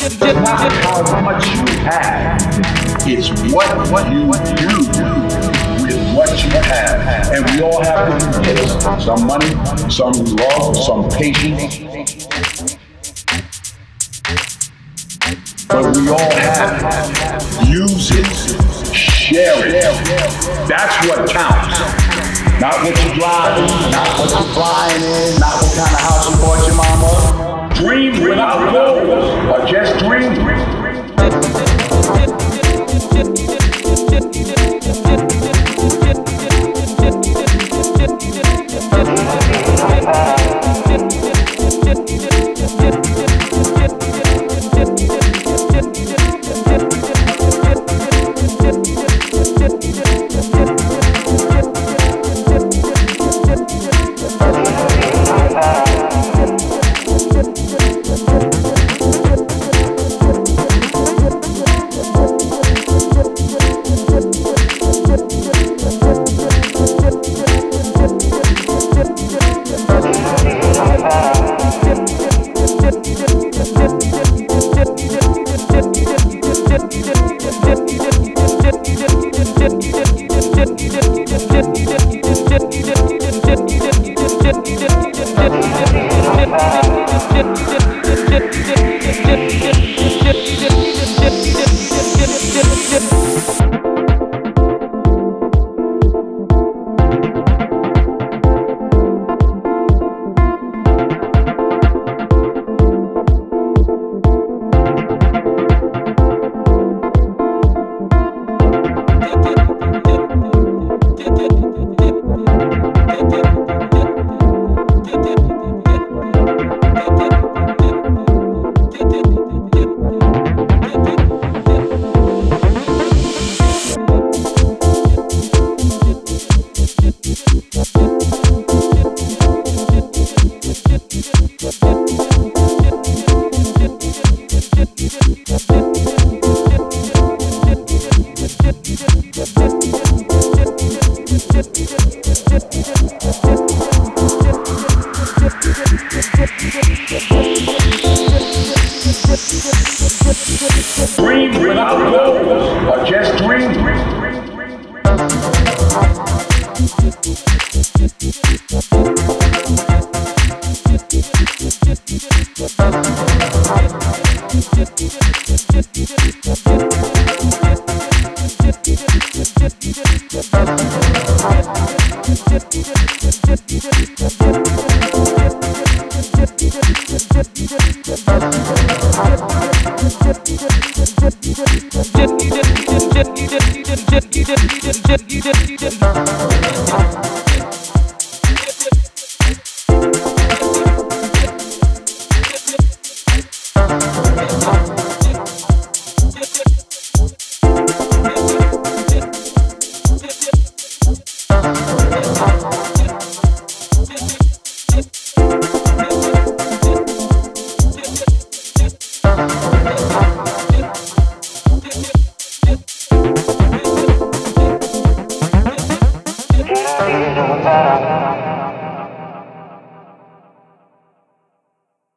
not how much you have. It's what you do with what you have. And we all have different gifts. Some money, some love, some patience. But we all have it. Use it. Share it. That's what counts. Not what you're driving, not what you're flying in, not what kind of house you bought your mama. Dream without goals, or just dream.